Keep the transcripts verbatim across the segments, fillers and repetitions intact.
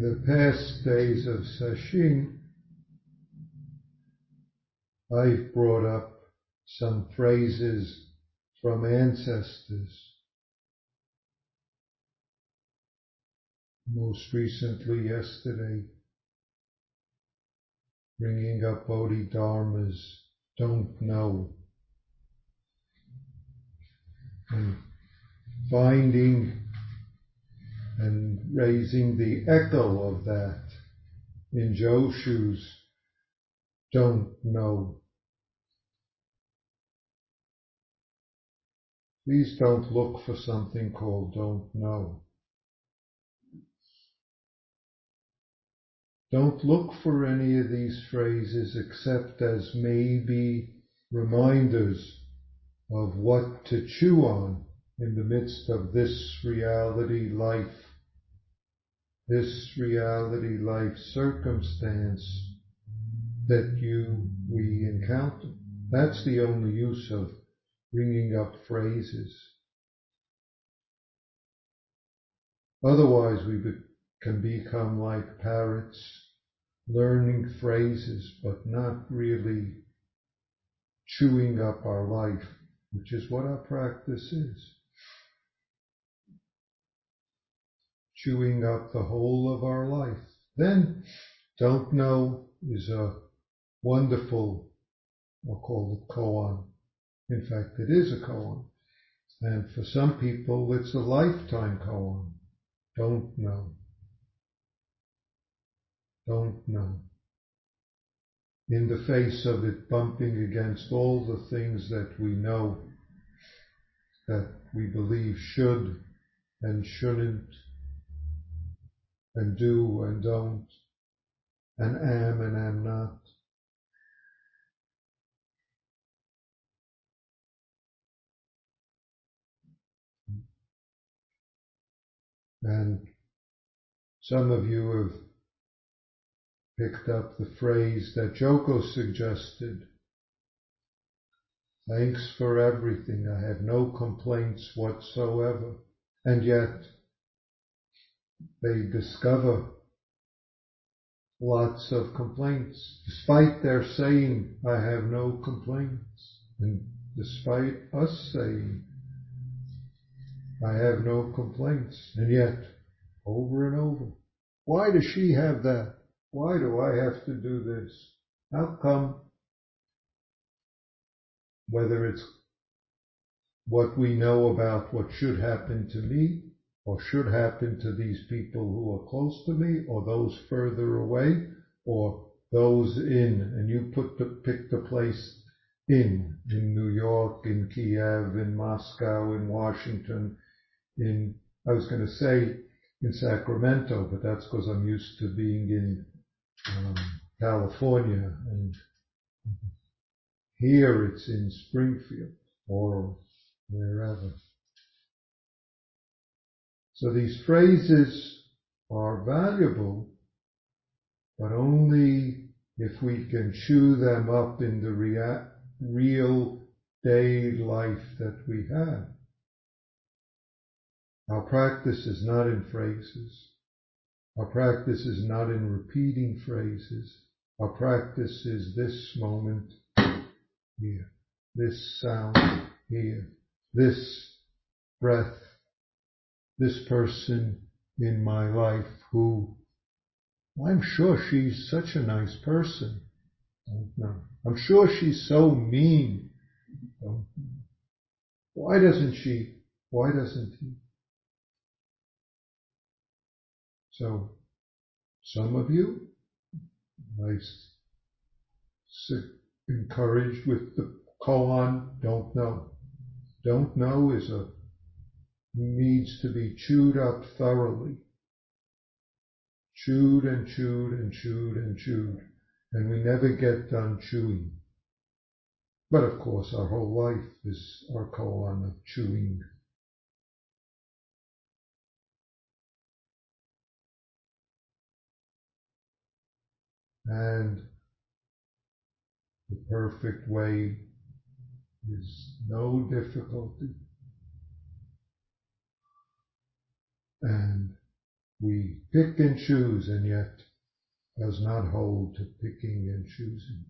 the past days of Sesshin, I've brought up some phrases from ancestors. Most recently yesterday, bringing up Bodhidharma's "don't know," and finding and raising the echo of that in Joshu's "don't know." Please don't look for something called "don't know." Don't look for any of these phrases except as maybe reminders of what to chew on in the midst of this reality life, this reality life circumstance that you, we encounter. That's the only use of bringing up phrases. Otherwise we be, can become like parrots, learning phrases, but not really chewing up our life, which is what our practice is. Chewing up the whole of our life. Then, don't know is a wonderful, I'll call it koan. In fact, it is a koan. And for some people, it's a lifetime koan. Don't know. Don't know. In the face of it bumping against all the things that we know, that we believe should and shouldn't, and do and don't, and am and am not. And some of you have picked up the phrase that Joko suggested. Thanks for everything. I have no complaints whatsoever. And yet they discover lots of complaints, despite their saying, I have no complaints. And despite us saying, I have no complaints. And yet, over and over, why does she have that? Why do I have to do this? How come? Whether it's what we know about what should happen to me, or should happen to these people who are close to me, or those further away, or those in, and you put the, pick the place in, in New York, in Kiev, in Moscow, in Washington, in, I was going to say in Sacramento, but that's because I'm used to being in um, California, and here it's in Springfield or wherever. So these phrases are valuable, but only if we can chew them up in the rea- real day life that we have. Our practice is not in phrases. Our practice is not in repeating phrases. Our practice is this moment here, this sound here, this breath, this person in my life who, I'm sure she's such a nice person. Don't know. I'm sure she's so mean. Don't know. Why doesn't she? Why doesn't he? So, some of you, I encouraged with the koan, don't know. Don't know is a, needs to be chewed up thoroughly. Chewed and chewed and chewed and chewed. And we never get done chewing. But of course, our whole life is our koan of chewing. And the perfect way is no difficulty. And We pick and choose, and yet does not hold to picking and choosing.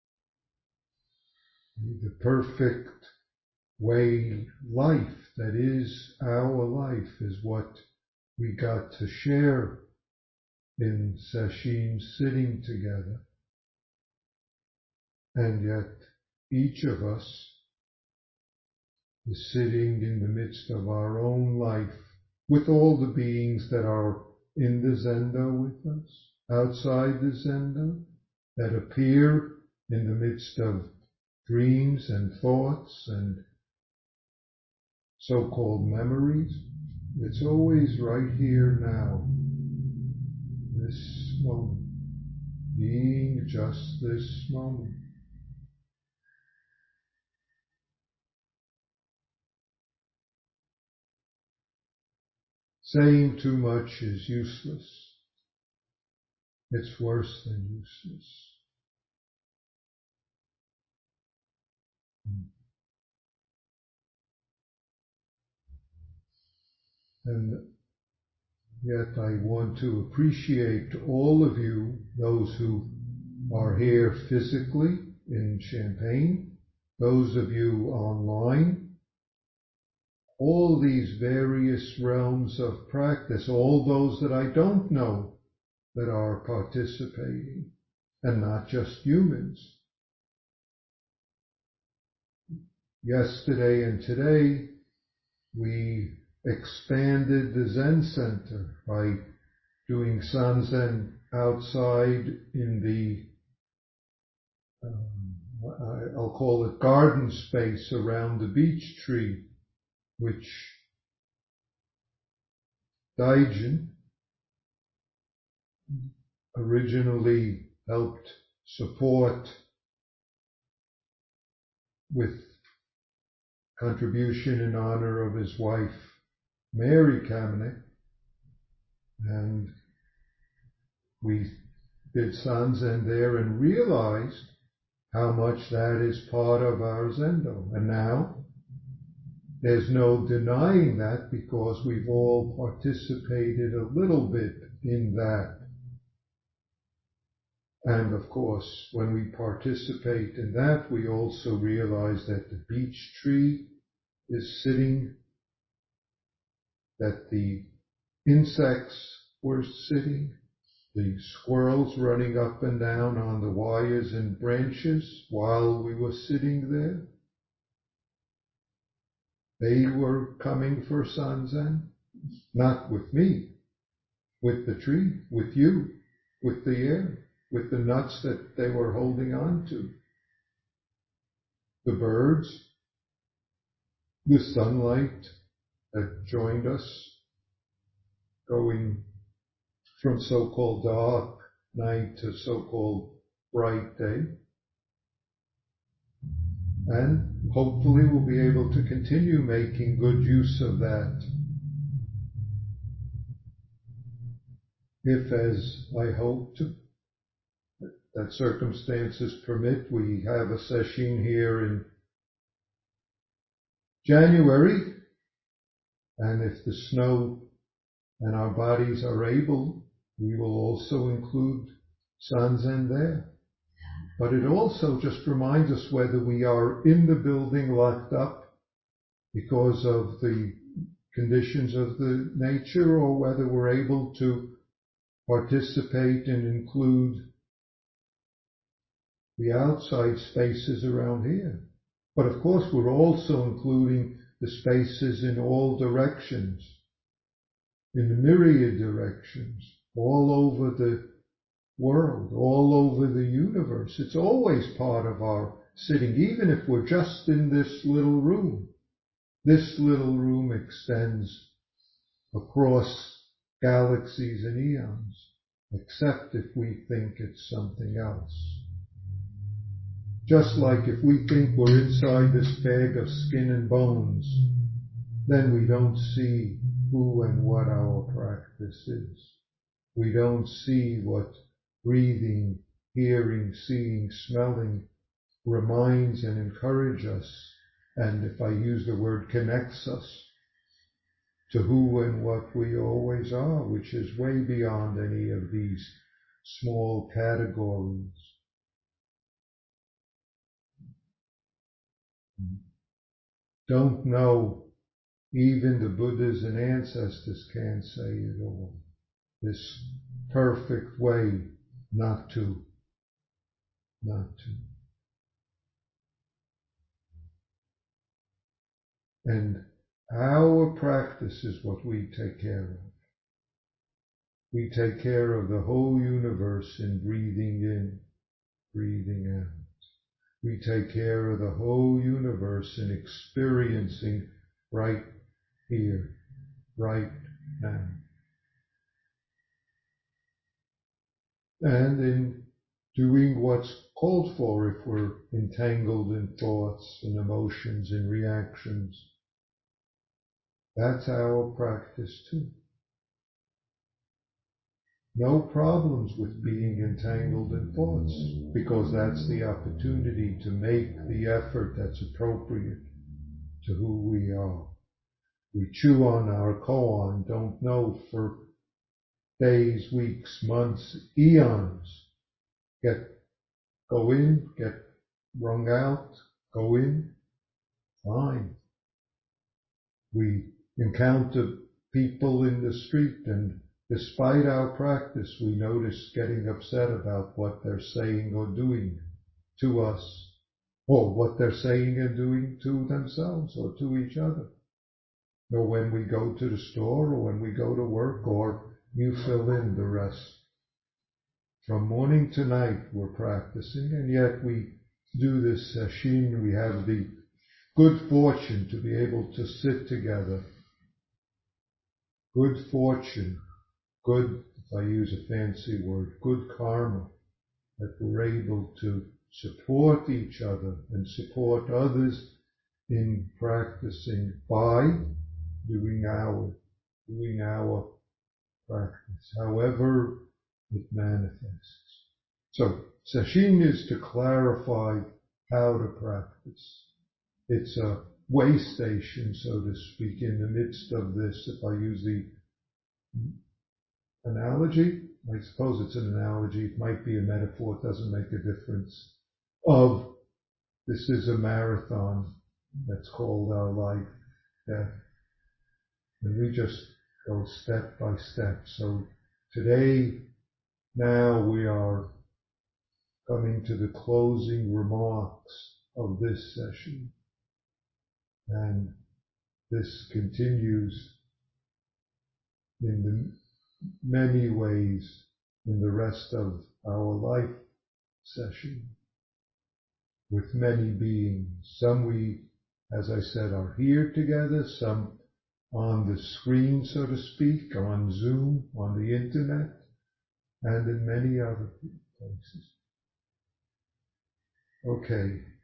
The perfect way life that is our life is what we got to share in Sesshin sitting together. And yet each of us is sitting in the midst of our own life with all the beings that are in the Zendo with us, outside the Zendo, that appear in the midst of dreams and thoughts and so-called memories. It's always right here now, this moment, being just this moment. Saying too much is useless. It's worse than useless. And yet I want to appreciate all of you, those who are here physically in Champaign, those of you online, all these various realms of practice, all those that I don't know that are participating, and not just humans. Yesterday and today, we expanded the Zen Center by doing Sanzen outside in the, um, I'll call it garden space around the beech tree, which Daijin originally helped support with contribution in honor of his wife, Mary Kamenek, and we did Sanzen there and realized how much that is part of our Zendo. And now there's no denying that because we've all participated a little bit in that. And of course, when we participate in that, we also realize that the beech tree is sitting, that the insects were sitting, the squirrels running up and down on the wires and branches while we were sitting there. They were coming for Sanzen, not with me, with the tree, with you, with the air, with the nuts that they were holding on to. The birds, the sunlight that joined us, going from so-called dark night to so-called bright day. And hopefully we'll be able to continue making good use of that. If, as I hope to, that circumstances permit, we have a session here in January, and if the snow and our bodies are able, we will also include Sanzen there. But it also just reminds us whether we are in the building locked up because of the conditions of the nature, or whether we're able to participate and include the outside spaces around here. But of course, we're also including the spaces in all directions, in the myriad directions, all over the world, all over the universe. It's always part of our sitting, even if we're just in this little room. This little room extends across galaxies and eons, except if we think it's something else. Just like if we think we're inside this bag of skin and bones, then we don't see who and what our practice is. We don't see what breathing, hearing, seeing, smelling reminds and encourages us, and if I use the word, connects us to who and what we always are, which is way beyond any of these small categories. Don't know, even the Buddhas and ancestors can't say it all. This perfect way not to, not to. And our practice is what we take care of. We take care of the whole universe in breathing in, breathing out. We take care of the whole universe in experiencing right here, right now. And in doing what's called for if we're entangled in thoughts and emotions and reactions. That's our practice too. No problems with being entangled in thoughts, because that's the opportunity to make the effort that's appropriate to who we are. We chew on our koan, don't know for days, weeks, months, eons. Get, go in, get wrung out, go in, fine. We encounter people in the street, and despite our practice, we notice getting upset about what they're saying or doing to us, or what they're saying and doing to themselves or to each other. Or when we go to the store, or when we go to work, or you fill in the rest. From morning to night we're practicing, and yet we do this sesshin. We have the good fortune to be able to sit together. Good fortune, good, if I use a fancy word, good karma, that we're able to support each other and support others in practicing by doing our, doing our practice, however it manifests. So, sesshin is to clarify how to practice. It's a way station, so to speak, in the midst of this. If I use the analogy, I suppose it's an analogy, it might be a metaphor, it doesn't make a difference, of this is a marathon that's called our life, death. And we just go step by step. So today, now we are coming to the closing remarks of this session. And this continues in the many ways in the rest of our life session with many beings. Some we, as I said, are here together, some on the screen, so to speak, on Zoom, on the internet, and in many other places. Okay.